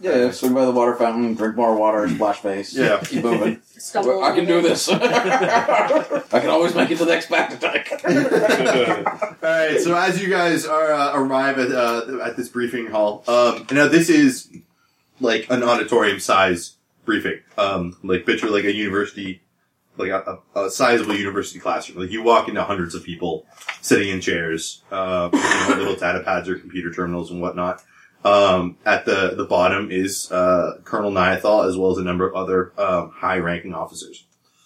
Yeah, swing by the water fountain, drink more water, splash face. Yeah. Keep moving. Stumble I can do this. I can always make it to the next back attack. Alright, so as you guys are arrive at this briefing hall, now this is like an auditorium size briefing. Like picture like a university, like a sizable university classroom. Like you walk into hundreds of people sitting in chairs, little data pads or computer terminals and whatnot. At the bottom is Colonel Niathal as well as a number of other high-ranking officers.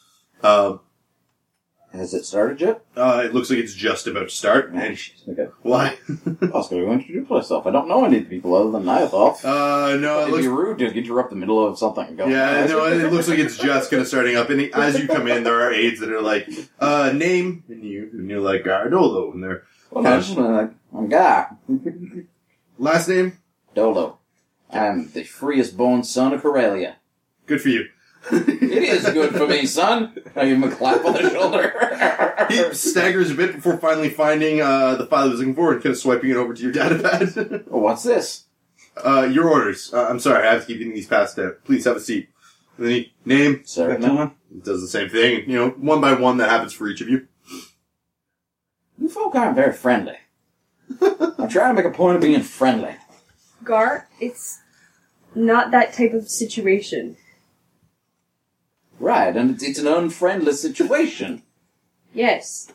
Has it started yet? It looks like it's just about to start. Okay. Why? I was going to introduce myself. I don't know any of the people other than Niathal. No, it It'd looks... be rude to interrupt the middle of something and go. Yeah, no, it looks like it's just kind of starting up. And as you come in, there are aides that are like, name, and you're like, Dolo, and they're... Well, I just like, I'm Guy. Last name? Dolo. I'm the freest born son of Corellia. Good for you. It is good for me, son. I give him a clap on the shoulder. He staggers a bit before finally finding the file he was looking for and kind of swiping it over to your data pad. Oh, what's this? Your orders. I'm sorry, I have to keep getting these passed out. Please have a seat. And then he, name. Certainly. Does the same thing. One by one, that happens for each of you. You folk aren't very friendly. I'm trying to make a point of being friendly. Gar, it's not that type of situation. Right, and it's an unfriendly situation. Yes.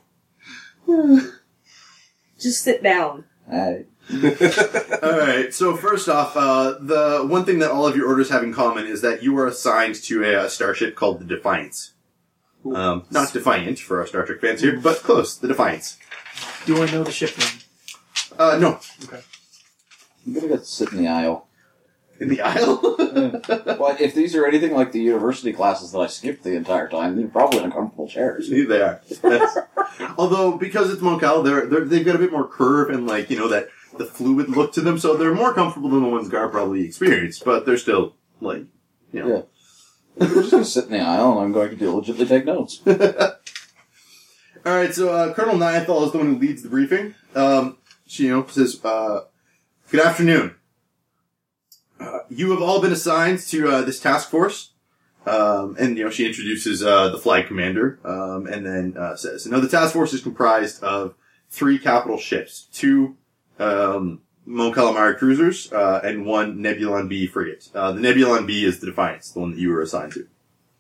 Just sit down. Alright, so first off, the one thing that all of your orders have in common is that you are assigned to a starship called the Defiance. Not Defiant for our Star Trek fans here, but close, the Defiance. Do I know the ship name? No. Okay. I'm gonna go sit in the aisle. In the aisle? Well, if these are anything like the university classes that I skipped the entire time, they're probably in uncomfortable chairs. They are. Although, because it's Moncal, they've got a bit more curve and, that the fluid look to them, so they're more comfortable than the ones Gar probably experienced, but they're still, Yeah. I'm just going to sit in the aisle, and I'm going to diligently take notes. Alright, so Colonel Niathal is the one who leads the briefing. She, says, good afternoon. You have all been assigned to this task force. And she introduces the flag commander, and then says, the task force is comprised of 3 capital ships, 2 Mon Calamari cruisers, and 1 Nebulon B frigate. The Nebulon B is the Defiance, the one that you were assigned to.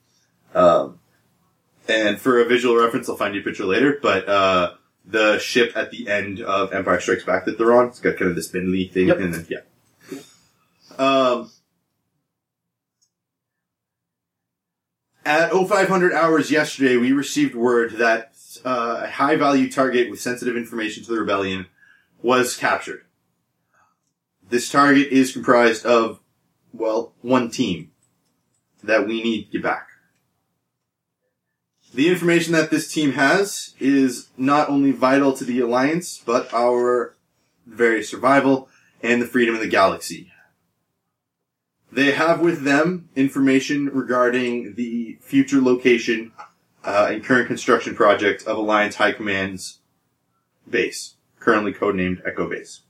And for a visual reference, I'll find you a picture later, but the ship at the end of Empire Strikes Back that they're on, it's got kind of this spindly thing, Yep. and then, yeah. At 0500 hours yesterday, we received word that a high-value target with sensitive information to the rebellion was captured. This target is comprised of, 1 team that we need to get back. The information that this team has is not only vital to the Alliance, but our very survival and the freedom of the galaxy. They have with them information regarding the future location and current construction project of Alliance High Command's base, currently codenamed Echo Base.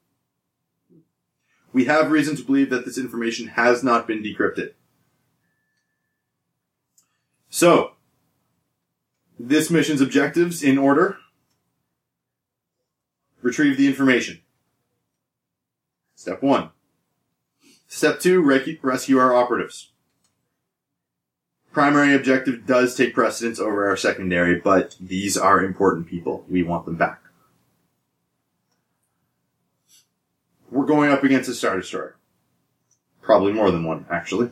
We have reason to believe that this information has not been decrypted. So, this mission's objectives in order. Retrieve the information. Step 1. Step 2, rescue our operatives. Primary objective does take precedence over our secondary, but these are important people. We want them back. We're going up against a Star Destroyer. Probably more than one, actually.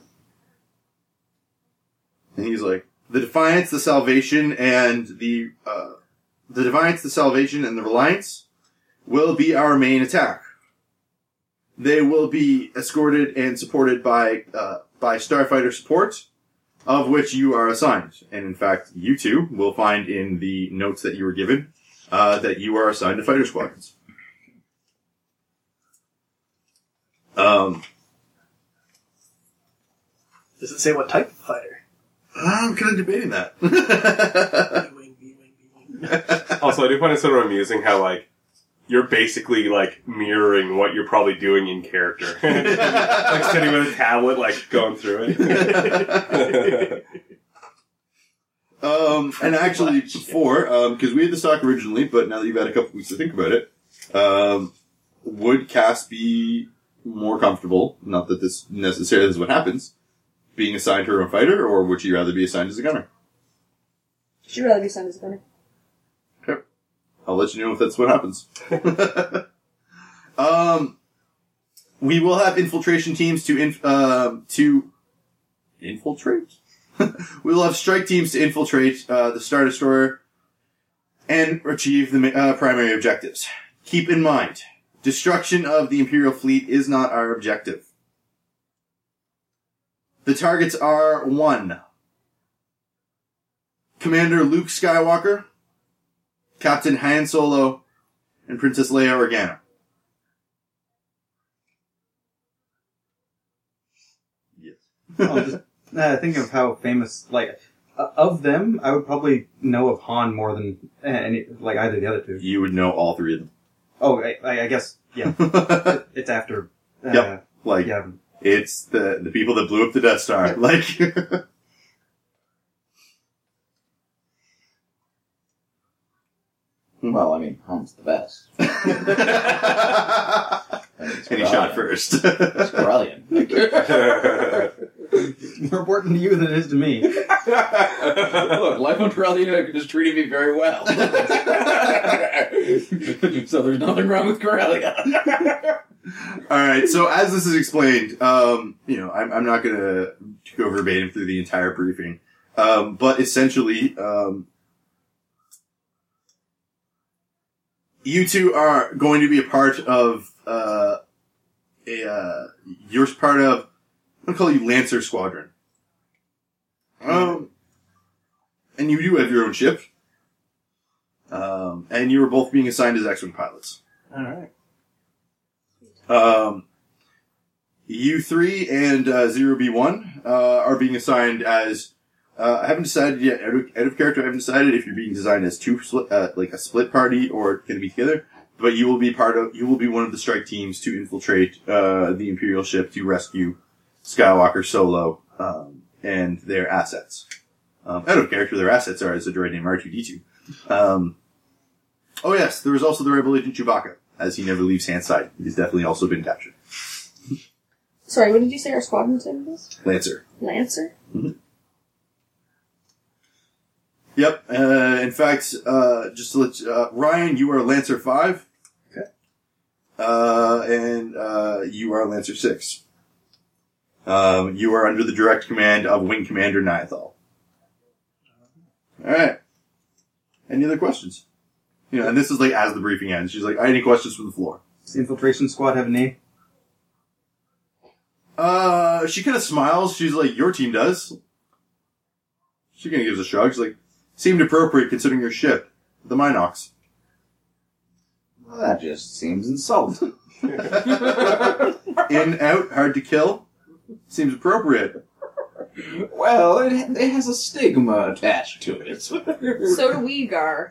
And he's like, the Defiance, the Salvation, and the Defiance, the Salvation, and the Reliance will be our main attack. They will be escorted and supported by starfighter support, of which you are assigned. And in fact, you two will find in the notes that you were given that you are assigned to fighter squadrons. Does it say what type of fighter? I'm kind of debating that. B-wing, B-wing, B-wing. Also, I do find it sort of amusing how, you're basically, like, mirroring what you're probably doing in character. Like, sitting with a tablet, like, going through it. And actually, before, because we had this talk originally, but now that you've had a couple weeks to think about it, would Cass be more comfortable, not that this necessarily is what happens, being assigned her own fighter, or would she rather be assigned as a gunner? She'd rather be signed as a gunner. Okay. I'll let you know if that's what happens. We will have infiltration teams to infiltrate? We will have strike teams to infiltrate the Star Destroyer and achieve the primary objectives. Keep in mind, destruction of the Imperial fleet is not our objective. The targets are 1. Commander Luke Skywalker, Captain Han Solo, and Princess Leia Organa. Yes. Just thinking of how famous, like, of them, I would probably know of Han more than either of the other two. You would know all 3 of them. Oh, I guess, yeah. It's after. Yep. Like, yeah. it's the people that blew up the Death Star. Like, Well, I mean, Han's the best. and he shot first. It's Corellian. More important to you than it is to me. Look, life on Corellia is treating me very well. So there's nothing wrong with Corellia. Alright, so as this is explained, I'm not gonna go verbatim through the entire briefing. But essentially, you two are going to be a part of, you're part of, I'm gonna call you Lancer Squadron. And you do have your own ship. And you are both being assigned as X-Wing pilots. Alright. You 3 and 0B1 are being assigned as I haven't decided yet out of character. I haven't decided if you're being designed as like a split party or going to be together. But you will be one of the strike teams to infiltrate the Imperial ship to rescue Skywalker Solo and their assets. Out of character, their assets are as a droid named R2-D2. Oh yes, there is also the Rebel Agent Chewbacca, as he never leaves Han's side. He's definitely also been captured. Sorry, what did you say our squadron's name was? Lancer. Lancer? Mm-hmm. Yep. In fact, just to let Ryan, you are Lancer 5. Okay. And you are Lancer 6. You are under the direct command of Wing Commander Niathal. Alright. Any other questions? And this is like as the briefing ends. She's like, any questions from the floor? Does the infiltration squad have a name? She kind of smiles. She's like, your team does. She kind of gives a shrug. She's like, seemed appropriate considering your ship, the Minox. Well, that just seems insulting. In, out, hard to kill. Seems appropriate. Well, it has a stigma attached to it. So do we, Gar.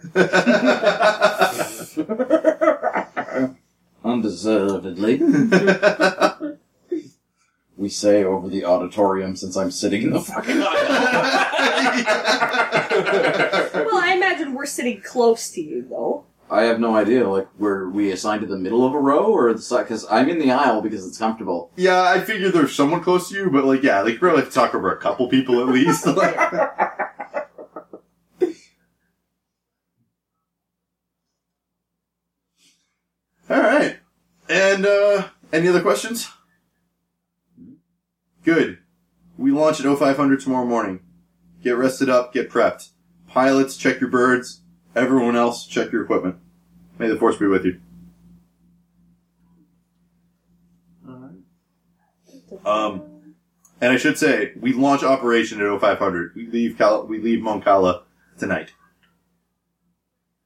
Undeservedly. We say over the auditorium since I'm sitting in the fucking aisle. Well, I imagine we're sitting close to you, though. I have no idea. Like, were we assigned to the middle of a row or the side? Because I'm in the aisle because it's comfortable. Yeah, I figured there's someone close to you, but you probably have to talk over a couple people at least. Alright. And, any other questions? Good. We launch at 0500 tomorrow morning. Get rested up, get prepped. Pilots, check your birds. Everyone else, check your equipment. May the Force be with you. And I should say, we launch operation at 0500. We leave Mon Cala tonight.